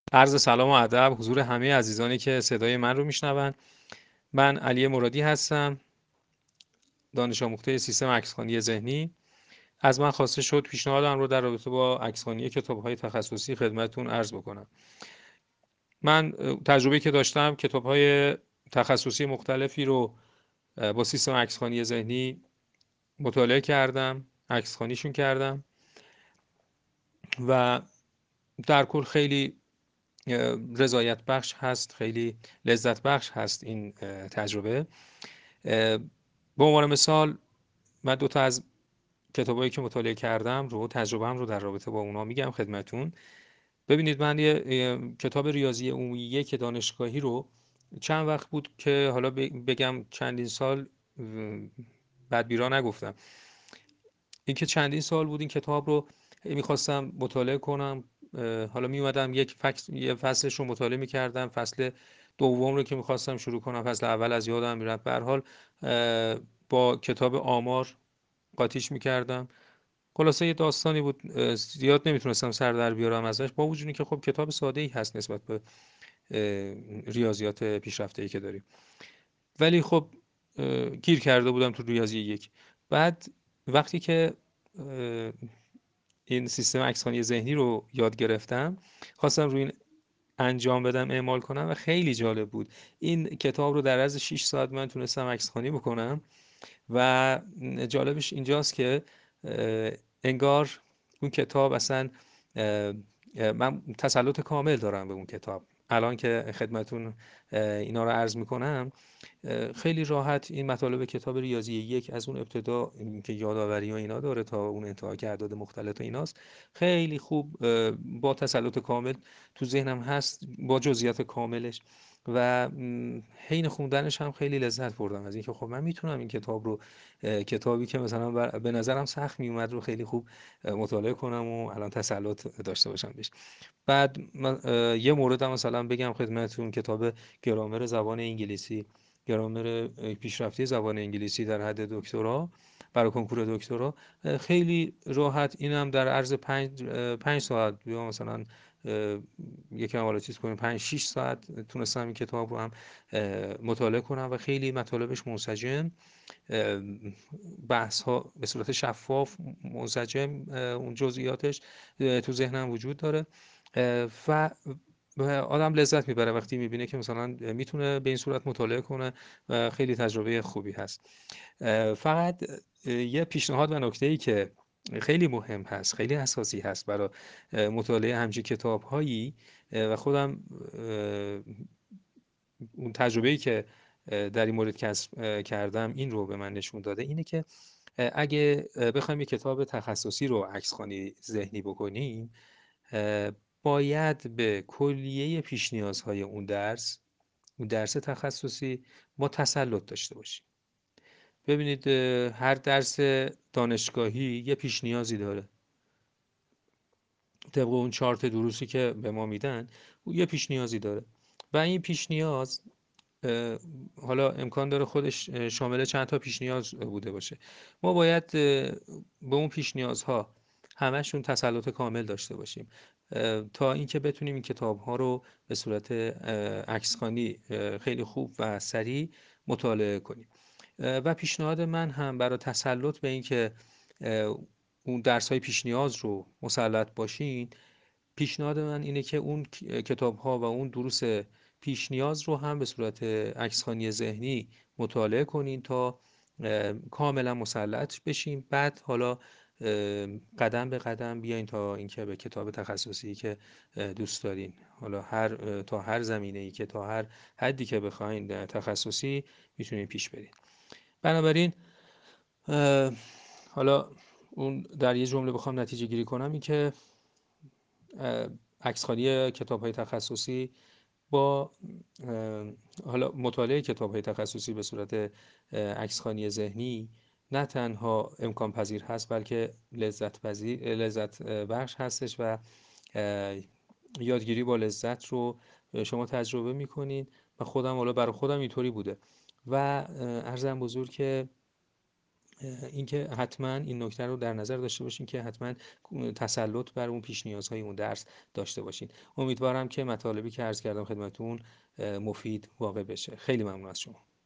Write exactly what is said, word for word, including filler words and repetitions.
عرض سلام و ادب حضور همه عزیزانی که صدای من رو میشنون. من علی مرادی هستم، دانش آموخته سیستم عکسخوانی ذهنی. از من خواسته شد پیشنهادم رو در رابطه با عکسخوانی کتاب‌های تخصصی خدمتتون عرض بکنم. من تجربه که داشتم کتاب‌های تخصصی مختلفی رو با سیستم عکسخوانی ذهنی مطالعه کردم، عکسخوانیشون کردم و در کل خیلی رضایت بخش هست، خیلی لذت بخش هست این تجربه. به عنوان مثال من دو تا از کتابایی که مطالعه کردم رو تجربه‌ام رو در رابطه با اونا میگم خدمتون. ببینید من یه کتاب ریاضی عمومی یک دانشگاهی رو چند وقت بود که حالا بگم چندین سال بدبیرا نگفتم، این که چندین سال بود این کتاب رو میخواستم مطالعه کنم. حالا میومدم یک فصل یه فصلش رو مطالعه میکردم، فصل دوم رو که میخواستم شروع کنم، فصل اول از یادم میرفت. به هر حال با کتاب آمار قاطیش میکردم. خلاصه یه داستانی بود، زیاد نمیتونستم سر در بیارم ازش، با وجودی که خب کتاب ساده ای هست نسبت به ریاضیات پیشرفته ای که داریم، ولی خب گیر کرده بودم تو ریاضی یک. بعد وقتی که این سیستم عکسخوانی ذهنی رو یاد گرفتم، خواستم روی این انجام بدم، اعمال کنم و خیلی جالب بود. این کتاب رو در عرض شش ساعت من تونستم عکسخوانی بکنم و جالبش اینجاست که انگار اون کتاب اصلا من تسلط کامل دارم به اون کتاب. الان که خدمتون اینا رو عرض میکنم خیلی راحت این مطالب کتاب ریاضی یک از اون ابتدا که یادآوری و اینا داره تا اون انتها که اعداد مختلط و ایناست، خیلی خوب با تسلط کامل تو ذهنم هست، با جزئیات کاملش. و حین خوندنش هم خیلی لذت بردم از اینکه خب من میتونم این کتاب رو، کتابی که مثلا به نظرم سخت میومد رو خیلی خوب مطالعه کنم و الان تسلط داشته باشم بهش. بعد یه مورد هم مثلا بگم خدمتتون، کتاب گرامر زبان انگلیسی، گرامر پیشرفته زبان انگلیسی در حد دکترا برای کنکور دکترا، خیلی راحت اینم در عرض پنج پنج ساعت یا مثلا یکم حالا چیز کنیم پنج شش ساعت تونستم این کتاب رو هم مطالعه کنم و خیلی مطالبش منسجم، بحث ها به صورت شفاف منسجم، اون جزئیاتش تو ذهنم وجود داره و آدم لذت میبره وقتی میبینه که مثلا میتونه به این صورت مطالعه کنه و خیلی تجربه خوبی هست. فقط یه پیشنهاد و نکته‌ای که خیلی مهم هست، خیلی اساسی هست برای مطالعه همچین کتاب هایی و خودم اون تجربه‌ای که در این مورد کسب کردم این رو به من نشون داده، اینه که اگه بخوایم یک کتاب تخصصی رو عکسخوانی ذهنی بکنیم، باید به کلیه پیش نیازهای اون درس اون درس تخصصی ما تسلط داشته باشیم. ببینید هر درس دانشگاهی یه پیش نیازی داره، طبق اون چارت دروسی که به ما میدن یه پیش نیازی داره و این پیش نیاز حالا امکان داره خودش شامل چند تا پیش نیاز بوده باشه. ما باید به اون پیش نیازها همشون تسلط کامل داشته باشیم تا اینکه بتونیم این کتاب ها رو به صورت عکسخوانی خیلی خوب و سریع مطالعه کنیم. و پیشنهاد من هم برای تسلط به این که اون درس های پیش نیاز رو مسلط باشین، پیشنهاد من اینه که اون کتاب ها و اون دروس پیش نیاز رو هم به صورت عکسخوانی ذهنی مطالعه کنین تا کاملا مسلط بشین. بعد حالا قدم به قدم بیاین تا اینکه به کتاب تخصصی که دوست دارین، حالا هر تا هر زمینه ای که تا هر حدی که بخواین تخصصی میتونین پیش برین. بنابراین حالا اون در یه جمله بخوام نتیجه گیری کنم این که عکسخوانی کتاب‌های تخصصی با حالا مطالعه کتاب‌های تخصصی به صورت عکسخوانی ذهنی نه تنها امکان پذیر هست بلکه لذت پذیر لذت بخش هستش و یادگیری با لذت رو شما تجربه می‌کنید و خودم حالا برای خودم اینطوری بوده و عرضم بزرگ که اینکه حتما این نکته رو در نظر داشته باشین که حتما تسلط بر اون پیش نیازهای اون درس داشته باشین. امیدوارم که مطالبی که عرض کردم خدمتون مفید واقع بشه. خیلی ممنون از شما.